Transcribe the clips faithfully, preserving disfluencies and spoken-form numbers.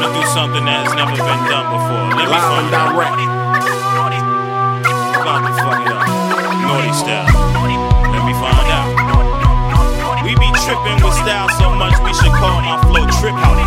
wanna do something that has never been done before. Let me find out. About to fuck it up. Naughty style. Let me find out. We be tripping with style so much we should call my flow Trip House.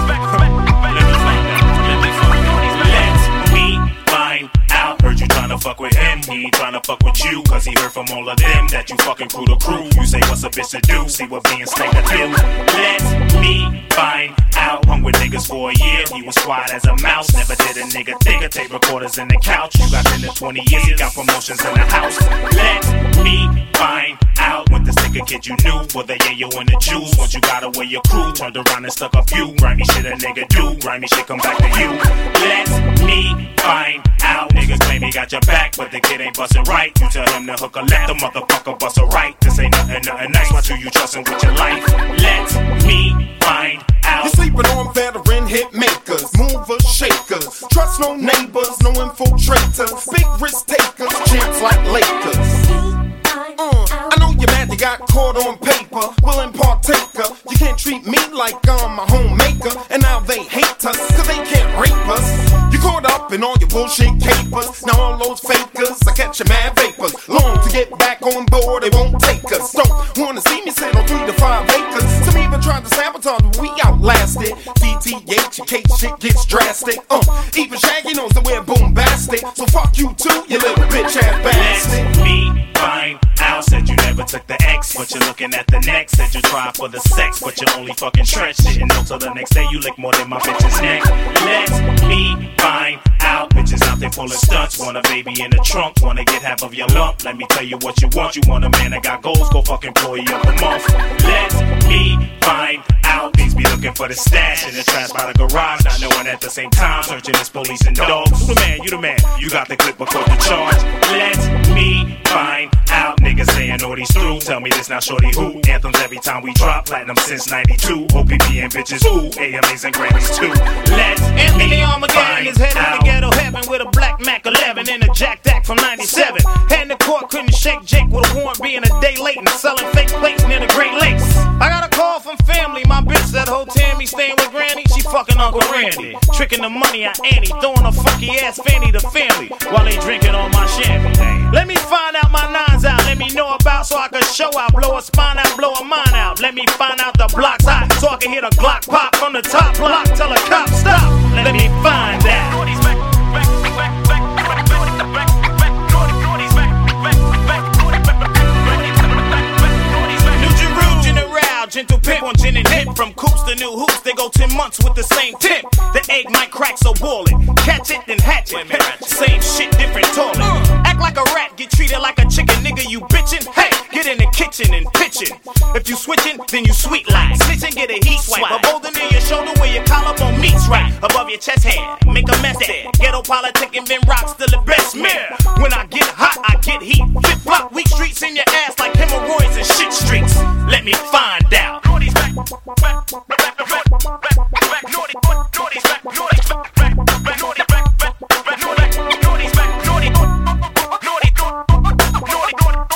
Let me find out. Let me find out. Let me find out. Heard you tryna fuck with him, he ain't tryna fuck with you. Cause he heard from all of them that you fucking crew to crew. You say what's a bitch to do, see what being snake to do. Let me find out. Hung with niggas for a year, he was quiet as a mouse. Never did a nigga think of tape recorders in the couch. You got ten to twenty years, he got promotions in the house. Let me find out. When this nigga kid you knew, for the yayo and the juice. Once you got away your crew, turned around and stuck a few. Grimy shit a nigga do, grimy shit come back to you. Let me find out. Niggas claim he got your back, but the kid ain't bustin' right. You tell him to hook a left, the motherfucker bust a right. This ain't nothing, nothing nice, why do you trustin' with your life? Let me find out. You sleeping on veteran hit makers, movers, shakers. Trust no neighbors, no infiltrators. Big risk takers, champs like Lakers. Uh, I know you're mad they got caught on paper, willing partaker. You can't treat me like I'm a homemaker. And now they hate us, cause they can't rape us. You caught up in all your bullshit capers. Now all those fakers, I catch your mad vapors. Long to get back on board, they won't take us. Don't wanna see me sit on three to five acres. Some even tried to sabotage, but we outlasted. D T H in case shit gets drastic. Uh, even Shaggy knows that we're bombastic. So fuck you too, you little bitch ass bastard. Let me find out. Said you never took the X, but you're looking at the next. Said you tried for the sex, but you only fucking stretch. Didn't know till the next day you lick more than my bitch's neck. Let me find out. Bitches out there pulling stunts. Want a baby in the trunk, wanna get half of your lump. Let me tell you what you want. You want a man that got goals, go fuck employee of the month. Let me find out. These be looking for the stash in the trash by the garage, not knowing at the same time searching this police and dogs. You the man, you the man. You got the clip before the charge. Let me find out. Niggas saying all these through. Tell me this now, shorty who? Anthems every time we drop. Platinum since ninety-two. O P P and bitches ooh. A M As and Grammys too. Let Anthony Armageddon is headed to ghetto heaven with a black Mac eleven and a Jack Dak from ninety-seven. Head in the court, couldn't shake Jake with a warrant being a day late and selling fake plates near the Great Lakes. I got a call from family. My bitch that whole Tammy staying with Granny. She fucking Uncle Randy. Tricking the money out Annie. Throwing a funky ass fanny to family while they drinking on my champagne. Let me find out my nines out. Let me know about so I can show out. Blow a spine out, blow a mine out. Let me find out the block's hot so I can hear the Glock pop from the top block. Tell a cop stop. Let me find out. Gentle pimp on gin and dip. From coops to new hoops, they go ten months with the same tip. The egg might crack, so boil it. Catch it, then hatch it. Same shit, different toilet. Uh. Act like a rat, get treated like a chicken. Nigga, you bitchin'? Hey, get in the kitchen and pitchin'. If you switchin', then you sweet like. Snitchin', get a heat swipe. A boulder near your shoulder where your collarbone meets right. Above your chest hair, make a mess there. Ghetto politicking, Ben Rock, still the best man. When I get hot, I get heat. Flip flop, weak streets in your ass like hemorrhoids and shit streaks. Let me find out. Naughty's back, back, back, back, back, back, naughty, naughty's back, naughty's back, back, back, naughty, back, back, back, naughty, naughty's back, naughty, naughty, naughty,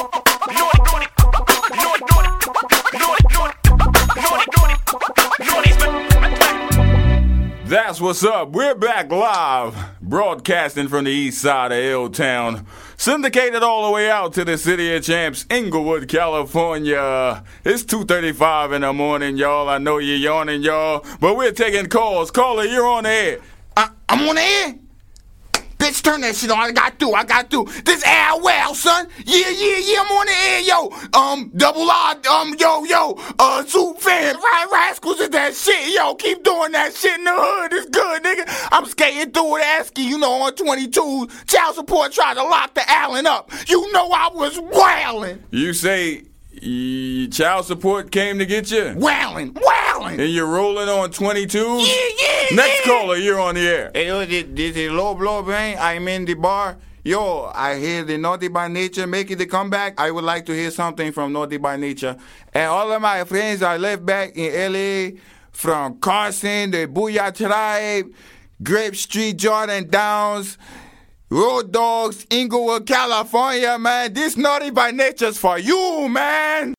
That's what's up. We're back live, broadcasting from the east side of L-Town, syndicated all the way out to the city of champs, Inglewood, California. It's two thirty-five in the morning, y'all. I know you're yawning, y'all, but we're taking calls. Caller, you're on the air. I, I'm on the air? Bitch, turn that shit on. I got to. I got to. This Al Well, son. Yeah, yeah, yeah. I'm on the air, yo. Um, double R. Um, yo, yo. Uh, Soup fans. Right, Rascals is that shit, yo. Keep doing that shit in the hood. It's good, nigga. I'm skating through with Asky, you know, on twenty-two. Child support tried to lock the Allen up. You know I was wailing. You say y- child support came to get you? Wailing, wailing. And you're rolling on twenty-two? Yeah, yeah, Next yeah. caller, you're on the air. Hey, yo, this, this is Low Blow, man. I'm in the bar. Yo, I hear the Naughty by Nature making the comeback. I would like to hear something from Naughty by Nature. And all of my friends I left back in L A, from Carson, the Booyah Tribe, Grape Street, Jordan Downs, Road Dogs, Inglewood, California, man. This Naughty by Nature's for you, man.